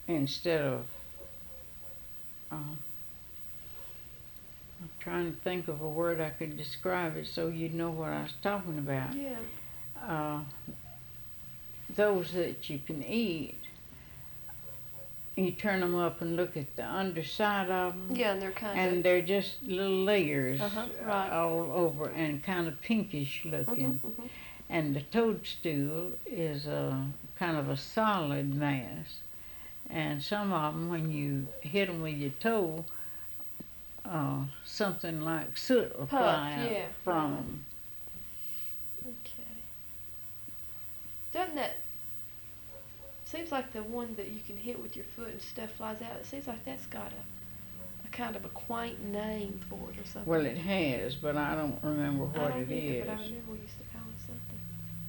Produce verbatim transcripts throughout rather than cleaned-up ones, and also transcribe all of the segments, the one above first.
instead of, uh, I'm trying to think of a word I could describe it so you'd know what I was talking about. Yeah. Uh, those that you can eat, you turn them up and look at the underside of them. Yeah, and they're kind and of. they're just little layers Uh-huh, right. all over and kind of pinkish looking. Mhm, mhm. And the toadstool is a kind of a solid mass. And some of them, when you hit them with your toe, uh, something like soot will Puff, fly out yeah, from right. them. Okay. Doesn't that seems like the one that you can hit with your foot and stuff flies out? It seems like that's got a, a kind of a quaint name for it or something. Well, it has, but I don't remember I what don't it either, is. but I remember we used to call it something.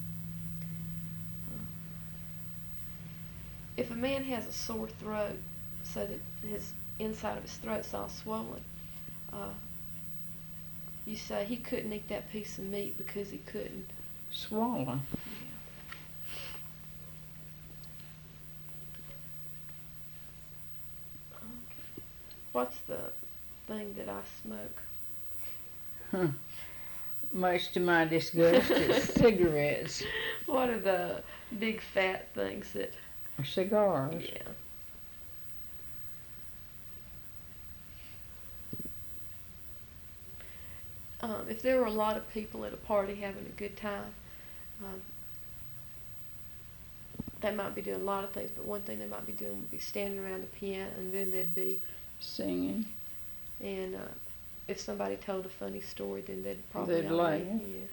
If a man has a sore throat, so that his inside of his throat's all swollen, uh, you say he couldn't eat that piece of meat because he couldn't. Swollen. Yeah. Okay. What's the thing that I smoke? Huh. Much to my disgust, it's cigarettes What are the big fat things that? or cigars. Yeah. Um, if there were a lot of people at a party having a good time, um, they might be doing a lot of things, but one thing they might be doing would be standing around the piano, and then they'd be Singing. and uh, if somebody told a funny story, then they'd probably They'd all laugh. Yeah.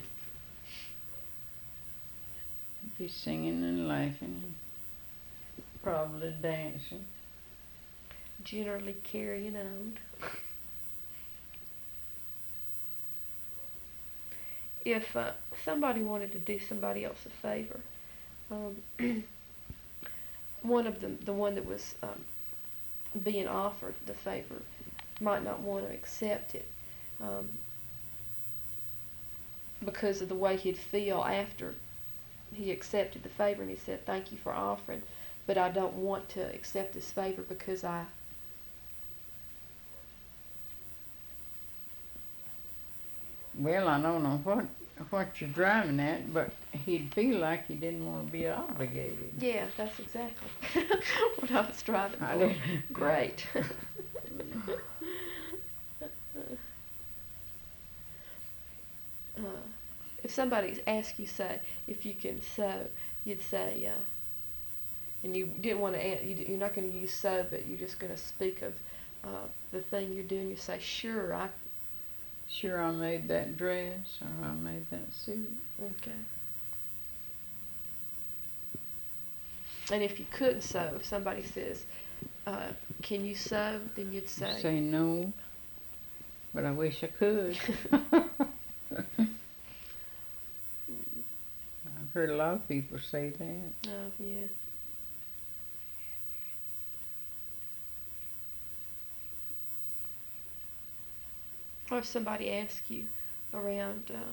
Be singing and laughing and probably dancing. Generally carrying on. If uh, somebody wanted to do somebody else a favor, um, one of them, the one that was um, being offered the favor, might not want to accept it um, because of the way he'd feel after he accepted the favor, and he said, "Thank you for offering, but I don't want to accept this favor because I." Well, I don't know what what you're driving at, but he'd feel like he didn't want to be obligated. Yeah, that's exactly what I was driving I for. didn't. Great. uh, if somebody asks you, say, if you can sew, you'd say, uh, and you didn't want to, you, you're not going to use sew, but you're just going to speak of uh, the thing you're doing. You say, sure, I. Sure, I made that dress or I made that suit. Okay. And if you couldn't sew, if somebody says, uh, can you sew, then you'd say. Say no, but I wish I could. I've heard a lot of people say that. Oh, yeah. Or if somebody asks you around uh,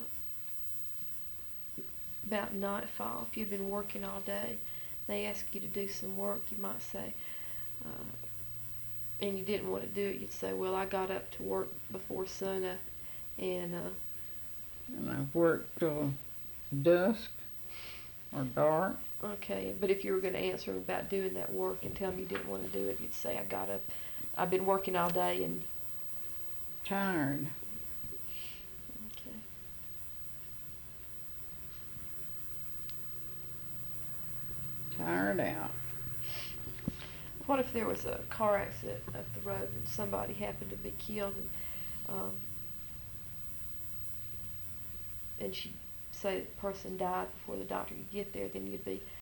about nightfall, if you've been working all day, they ask you to do some work, you might say, uh, and you didn't want to do it, you'd say, well, I got up to work before sunup, and uh, And I've worked till dusk or dark. okay, but if you were going to answer about doing that work and tell them you didn't want to do it, you'd say, I got up, I've been working all day, and Tired. okay. Tired out. What if there was a car accident up the road and somebody happened to be killed, and um, and she say the person died before the doctor could get there? Then you'd be,